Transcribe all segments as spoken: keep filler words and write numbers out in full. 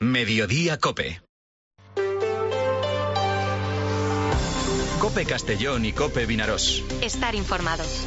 Mediodía Cope. Cope Castellón y Cope Vinarós. Estar informados.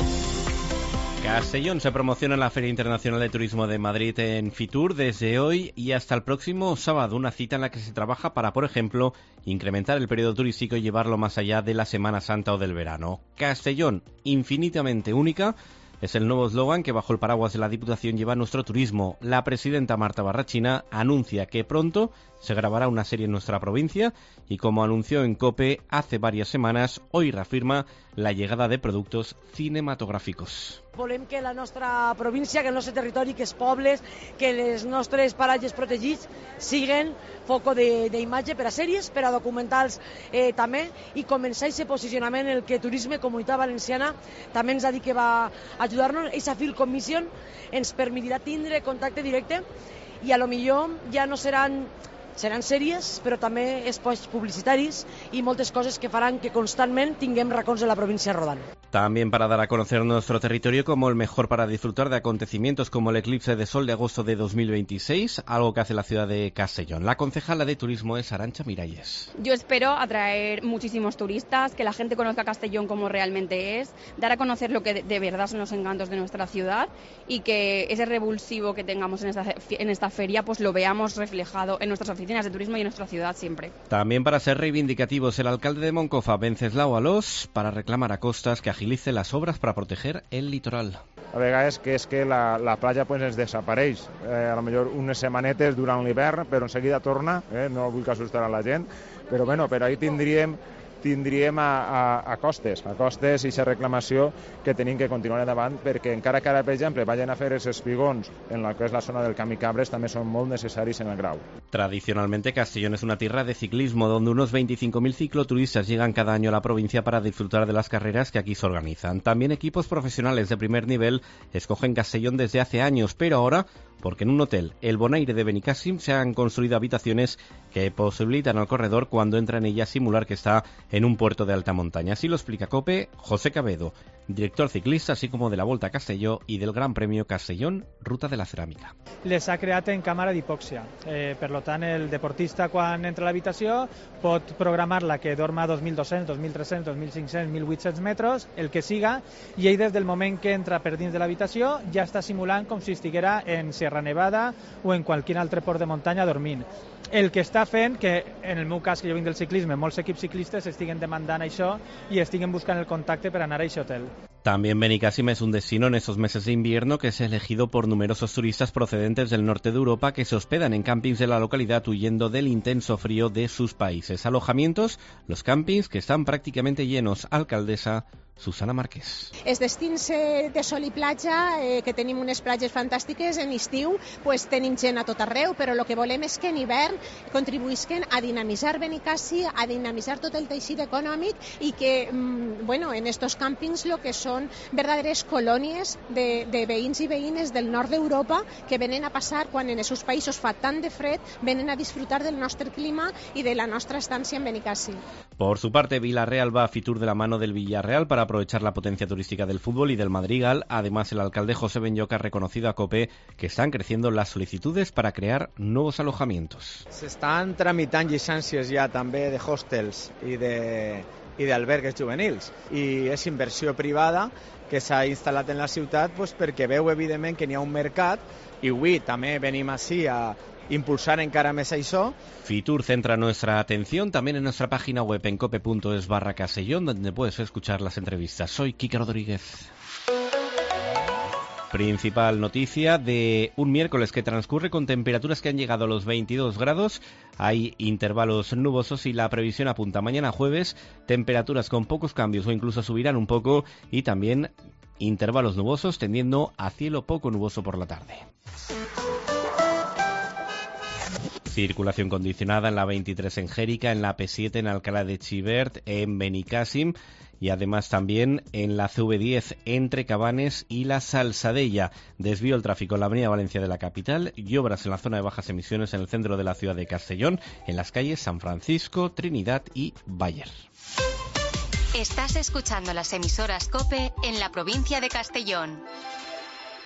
Castellón se promociona en la Feria Internacional de Turismo de Madrid en Fitur desde hoy y hasta el próximo sábado, una cita en la que se trabaja para, por ejemplo, incrementar el periodo turístico y llevarlo más allá de la Semana Santa o del verano. Castellón, infinitamente única, es el nuevo eslogan que bajo el paraguas de la Diputación lleva nuestro turismo. La presidenta Marta Barrachina anuncia que pronto se grabará una serie en nuestra provincia y, como anunció en COPE hace varias semanas, hoy reafirma la llegada de productos cinematográficos. Volem que la nostra província, que el nostre territori, que els pobles, que les nostres paratges protegits siguen foco d'imatge per a sèries, per a documentals eh, també, i començar aquest posicionament en el que Turisme Comunitat Valenciana també ens ha dit que va ajudar-nos. Aquesta Field Commission ens permetrà tindre contacte directe i a lo millor ja no seran Seran sèries, però també espots publicitaris y moltes coses que farán que constantemente tinguem racons de la provincia rodant. También para dar a conocer nuestro territorio como el mejor para disfrutar de acontecimientos como el eclipse de sol de agosto de dos mil veintiséis, algo que hace la ciudad de Castellón. La concejala de turismo es Arantxa Miralles. Yo espero atraer muchísimos turistas, que la gente conozca Castellón como realmente es, dar a conocer lo que de verdad son los encantos de nuestra ciudad y que ese revulsivo que tengamos en esta, en esta feria pues lo veamos reflejado en nuestras oficinas de turismo y en nuestra ciudad siempre. También para ser reivindicativos, el alcalde de Moncofa, Venceslao Alós, para reclamar a Costas que agilice las obras para proteger el litoral. A vegades que és que la, la platja pues, es desapareix, eh, a lo millor unes setmanetes durant l'hivern, però enseguida torna, eh, no vull que assustar a la gent, però bueno, per ahí tindríem tindríem a, a, a costes, a costes i aquesta reclamació que tenim que continuar endavant, perquè encara que ara, per exemple, vagin a fer els espigons en la que és la zona del Camí Cabres, també són molt necessaris en el Grau. Tradicionalmente Castellón es una tierra de ciclismo, donde unos veinticinco mil cicloturistas llegan cada año a la provincia para disfrutar de las carreras que aquí se organizan. También equipos profesionales de primer nivel escogen Castellón desde hace años, pero ahora porque en un hotel, el Bonaire de Benicàssim, se han construido habitaciones que posibilitan al corredor cuando entra en ella simular que está en un puerto de alta montaña. Así lo explica COPE José Cabedo, director ciclista, así como de la Volta a Castelló y del Gran Premio Castellón Ruta de la Ceràmica. Les ha creat en càmera d'hipòxia. Eh, per tant, el deportista, quan entra a l'habitació, pot programar-la que dorma dos mil dos-cents, dos mil tres-cents, dos mil cinc-cents, mil vuit-cents metres, el que siga, i ell des del moment que entra per dins de l'habitació ja està simulant com si estiguera en Sierra Nevada o en qualsevol altre port de muntanya dormint. El que està fent, que en el meu cas, que jo vinc del ciclisme, molts equips ciclistes estiguen demandant això i estiguen buscant el contacte per anar a aquest hotel. También Benicàssim es un destino en esos meses de invierno que es elegido por numerosos turistas procedentes del norte de Europa que se hospedan en campings de la localidad huyendo del intenso frío de sus países. Alojamientos, los campings que están prácticamente llenos. Alcaldesa Susana Márquez. Els destins de sol i platja, eh, que tenim unes platges fantàstiques, en estiu pues, tenim gent a tot arreu, però el que volem és que en hivern contribuïsquen a dinamitzar Benicàssim, a dinamitzar tot el teixit econòmic i que, mm, bueno, en estos càmpings lo que són verdaderes colònies de, de veïns i veïnes del nord d'Europa que venen a passar, quan en els seus països fa tant de fred, venen a disfrutar del nostre clima i de la nostra estància en Benicàssim. Por su parte, Vila-real va a Fitur de la mano del Villarreal para aprovechar la potencia turística del fútbol y del Madrigal. Además, el alcalde José Benyoca ha reconocido a COPE que están creciendo las solicitudes para crear nuevos alojamientos. S'estan tramitant llicències ja també de hostels i de i d'albergues juvenils, i és inversió privada que s'ha instal·lat en la ciutat pues, perquè veu evidentment que n'hi ha un mercat i avui també venim així a impulsar encara més això. Fitur centra nuestra atención también en nuestra página web en cope punto es barra Castellón, donde puedes escuchar las entrevistas. Soy Kike Rodríguez. Principal noticia de un miércoles que transcurre con temperaturas que han llegado a los veintidós grados. Hay intervalos nubosos y la previsión apunta mañana jueves temperaturas con pocos cambios o incluso subirán un poco, y también intervalos nubosos tendiendo a cielo poco nuboso por la tarde. Circulación condicionada en la veintitrés en Jérica, en la P siete en Alcalá de Xivert, en Benicàssim y además también en la C V diez entre Cabanes y la Salsadella. Desvío el tráfico en la avenida Valencia de la capital y obras en la zona de bajas emisiones en el centro de la ciudad de Castellón, en las calles San Francisco, Trinidad y Bayer. Estás escuchando las emisoras COPE en la provincia de Castellón.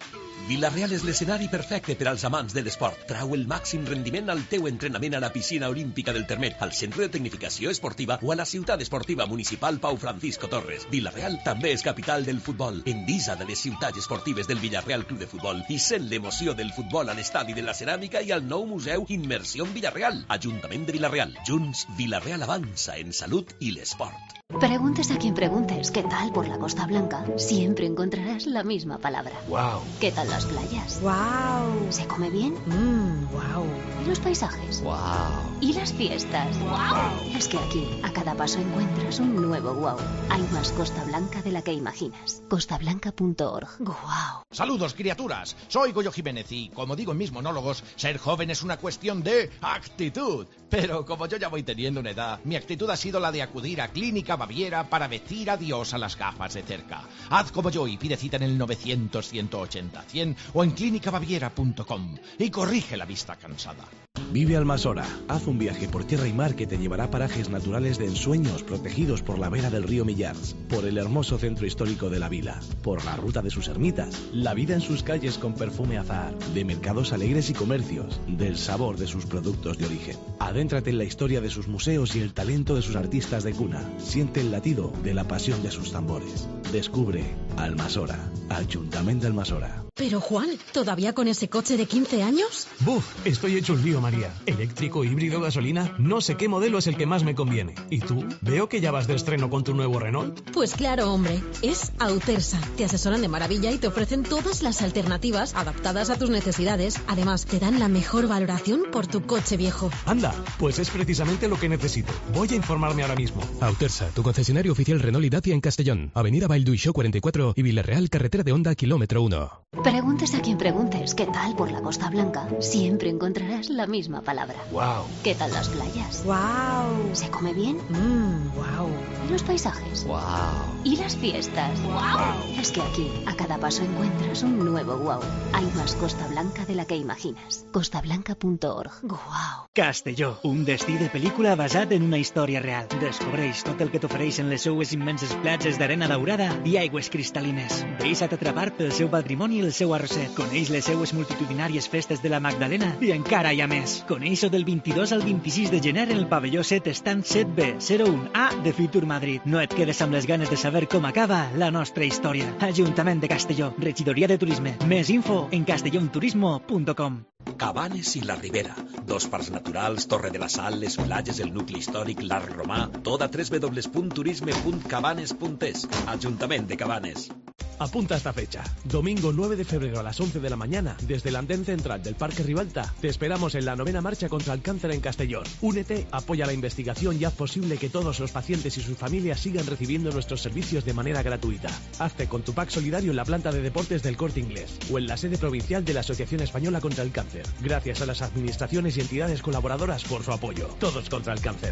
Vila-real és l'escenari perfecte per als amants de l'esport. Trau el màxim rendiment al teu entrenament a la piscina olímpica del Termet, al Centre de Tecnificació Esportiva o a la ciutat esportiva municipal Pau Francisco Torres. Vila-real també és capital del futbol. Endisa de les ciutats esportives del Villarreal Club de Futbol i sent l'emoció del futbol a l'estadi de la Ceràmica i al nou museu Immersió en Villarreal. Ajuntament de Vila-real. Junts, Vila-real avança en salut y el sport. Preguntes a quien preguntes qué tal por la Costa Blanca, siempre encontrarás la misma palabra. Wow. ¿Qué tal las playas? Wow. ¿Se come bien? Mmm, wow. ¿Y los paisajes? Wow. ¿Y las fiestas? Wow. Es que aquí, a cada paso encuentras un nuevo wow. Hay más Costa Blanca de la que imaginas. costa blanca punto org. Wow. Saludos, criaturas. Soy Goyo Jiménez y, como digo en mis monólogos, ser joven es una cuestión de actitud. Pero como yo ya voy teniendo una edad, mi actitud ha sido la de acudir a Clínica Baviera para decir adiós a las gafas de cerca. Haz como yo y pide cita en el novecientos, ciento ochenta, cien o en clínica baviera punto com y corrige la vista cansada. Vive Almasora. Haz un viaje por tierra y mar que te llevará a parajes naturales de ensueños protegidos por la vera del río Millars, por el hermoso centro histórico de la vila, por la ruta de sus ermitas, la vida en sus calles con perfume azahar, de mercados alegres y comercios, del sabor de sus productos de origen. Adéntrate en la historia de sus museos y el talento de sus artistas de cuna. Siente el latido de la pasión de sus tambores. Descubre Almasora, Ayuntamiento de Almasora. Pero Juan, ¿todavía con ese coche de quince años? Buf, estoy hecho un lío, María. Eléctrico, híbrido, gasolina, no sé qué modelo es el que más me conviene. ¿Y tú? Veo que ya vas de estreno con tu nuevo Renault. Pues claro, hombre, es Autersa. Te asesoran de maravilla y te ofrecen todas las alternativas adaptadas a tus necesidades. Además, te dan la mejor valoración por tu coche viejo. Anda, pues es precisamente lo que necesito. Voy a informarme ahora mismo. Autersa, tu concesionario oficial Renault y Dacia en Castellón. Avenida Valduixó cuarenta y cuatro y Villarreal, carretera de Honda, kilómetro uno. Preguntes a quien preguntes qué tal por la Costa Blanca, siempre encontrarás la misma palabra. Wow. ¿Qué tal las playas? Wow. ¿Se come bien? Mmm, wow. ¿Y los paisajes? Wow. ¿Y las fiestas? Wow. Es que aquí, a cada paso encuentras un nuevo wow. Hay más Costa Blanca de la que imaginas. costa blanca punto org. Wow. Castelló, un destí de pel·lícula basat en una història real. Descobreix tot el que t'ofereixen les seues immenses platges d'arena daurada i aigües cristal·lines. Deixa't atrapar pel seu patrimoni i el seu arrosset. Coneix les seues multitudinàries festes de la Magdalena i encara hi ha més. Coneix-ho del vint-i-dos al vint-i-sis de gener en el pavelló set Estant set B zero un A de Fitur Madrid. No et quedes amb les ganes de saber com acaba la nostra història. Ajuntament de Castelló, Regidoria de Turisme. Més info en castellonturismo punto com. Cabanes i la Ribera, dos parcs naturals, Torre de la Sal, les platges, el nucli històric, l'Arc Romà, tot a doble u doble u doble u punt turisme punt cabanes punt es. Ajuntament de Cabanes. Apunta esta fecha, domingo nueve de febrero a las once de la mañana, desde el andén central del Parque Ribalta, te esperamos en la novena marcha contra el cáncer en Castellón. Únete, apoya la investigación y haz posible que todos los pacientes y sus familias sigan recibiendo nuestros servicios de manera gratuita. Hazte con tu pack solidario en la planta de deportes del Corte Inglés o en la sede provincial de la Asociación Española contra el Cáncer. Gracias a las administraciones y entidades colaboradoras por su apoyo. Todos contra el cáncer.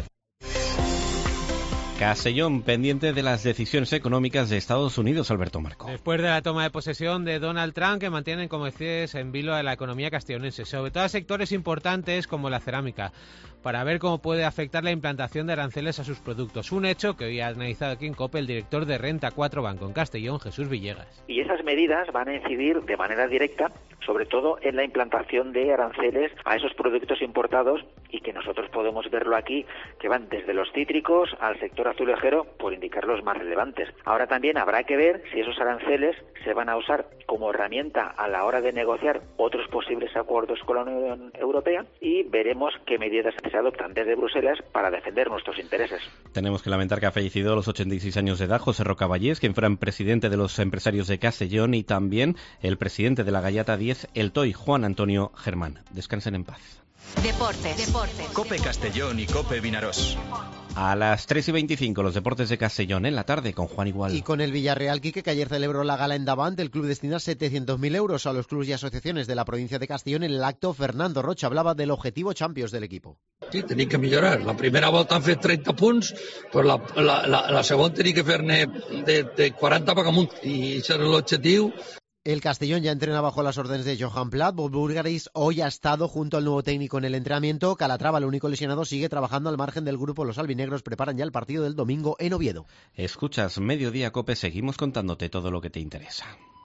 Castellón, pendiente de las decisiones económicas de Estados Unidos, Alberto Marco. Después de la toma de posesión de Donald Trump, que mantienen, como decías, en vilo a la economía castellonense, sobre todo a sectores importantes como la cerámica, para ver cómo puede afectar la implantación de aranceles a sus productos. Un hecho que hoy ha analizado aquí en COPE el director de Renta cuatro Banco en Castellón, Jesús Villegas. Y esas medidas van a incidir de manera directa, sobre todo en la implantación de aranceles a esos productos importados y que nosotros podemos verlo aquí, que van desde los cítricos al sector azulejero, por indicar los más relevantes. Ahora también habrá que ver si esos aranceles se van a usar como herramienta a la hora de negociar otros posibles acuerdos con la Unión Europea y veremos qué medidas se adoptan desde Bruselas para defender nuestros intereses. Tenemos que lamentar que ha fallecido a los ochenta y seis años de edad José Rocavallés, quien fuera presidente de los empresarios de Castellón, y también el presidente de la Gallata diez, el T O I, Juan Antonio Germán. Descansen en paz. Deportes. Deportes. COPE Castellón y COPE Vinaròs. A las tres y veinticinco, los deportes de Castellón en la tarde con Juan Igual. Y con el Villarreal, Quique, que ayer celebró la gala en Davant, el club destina setecientos mil euros a los clubes y asociaciones de la provincia de Castellón. En el acto, Fernando Rocha hablaba del objetivo Champions del equipo. Sí, tenim que millorar. La primera volta han fet trenta punts, però la, la, la, la segona tenim que fer-ne de, de quaranta per amunt. I això és l'objectiu. El Castellón ya entrena bajo las órdenes de Johan Platt. Bob Burgaris hoy ha estado junto al nuevo técnico en el entrenamiento. Calatrava, el único lesionado, sigue trabajando al margen del grupo. Los albinegros preparan ya el partido del domingo en Oviedo. Escuchas Mediodía COPE, seguimos contándote todo lo que te interesa.